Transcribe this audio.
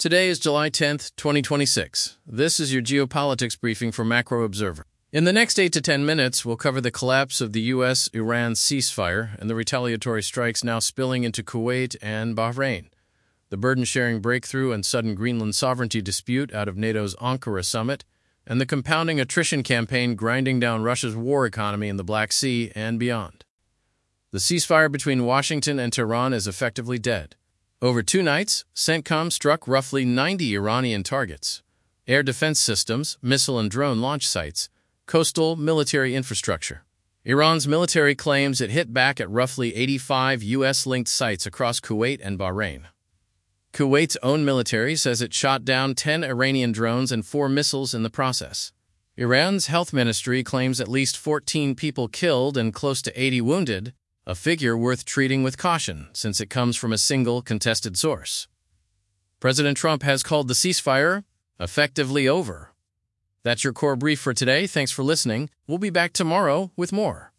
Today is July 10th, 2026. This is your geopolitics briefing for Macro Observer. In the next 8 to 10 minutes, we'll cover the collapse of the U.S.-Iran ceasefire and the retaliatory strikes now spilling into Kuwait and Bahrain, the burden-sharing breakthrough and sudden Greenland sovereignty dispute out of NATO's Ankara summit, and the compounding attrition campaign grinding down Russia's war economy in the Black Sea and beyond. The ceasefire between Washington and Tehran is effectively dead. Over 2 nights, CENTCOM struck roughly 90 Iranian targets, air defense systems, missile and drone launch sites, coastal military infrastructure. Iran's military claims it hit back at roughly 85 U.S.-linked sites across Kuwait and Bahrain. Kuwait's own military says it shot down 10 Iranian drones and 4 missiles in the process. Iran's health ministry claims at least 14 people killed and close to 80 wounded, a figure worth treating with caution since it comes from a single contested source. President Trump has called the ceasefire effectively over. That's your core brief for today. Thanks for listening. We'll be back tomorrow with more.